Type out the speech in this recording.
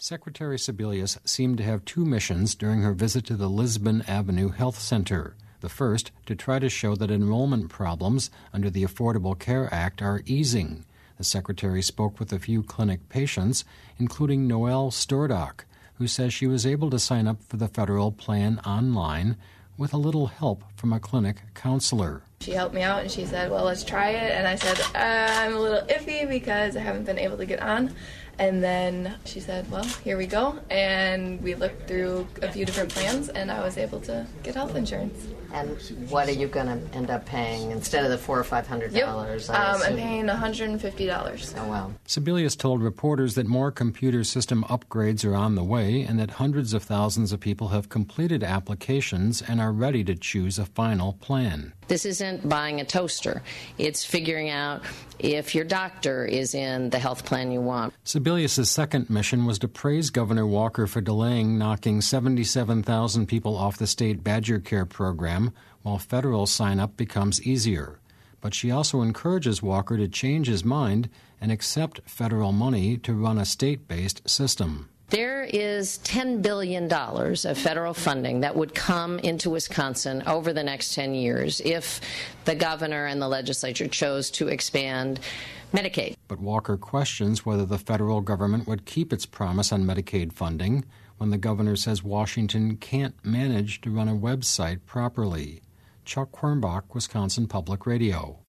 Secretary Sebelius seemed to have two missions during her visit to the Lisbon Avenue Health Center. The first, to try to show that enrollment problems under the Affordable Care Act are easing. The Secretary spoke with a few clinic patients, including Noelle Stordock, who says she was able to sign up for the federal plan online with a little help from a clinic counselor. She helped me out and she said, well, let's try it. And I said, I'm a little iffy because I haven't been able to get on. And then she said, well, here we go. And we looked through a few different plans and I was able to get health insurance. And what are you going to end up paying instead of the $400 or $500? Yep. I'm paying $150. Oh, wow. Sebelius told reporters that more computer system upgrades are on the way and that hundreds of thousands of people have completed applications and are ready to choose a final plan. This isn't buying a toaster. It's figuring out if your doctor is in the health plan you want. Sebelius' second mission was to praise Governor Walker for delaying knocking 77,000 people off the state Badger Care program while federal sign-up becomes easier. But she also encourages Walker to change his mind and accept federal money to run a state-based system. There is $10 billion of federal funding that would come into Wisconsin over the next 10 years if the governor and the legislature chose to expand Medicaid. But Walker questions whether the federal government would keep its promise on Medicaid funding when the governor says Washington can't manage to run a website properly. Chuck Quirmbach, Wisconsin Public Radio.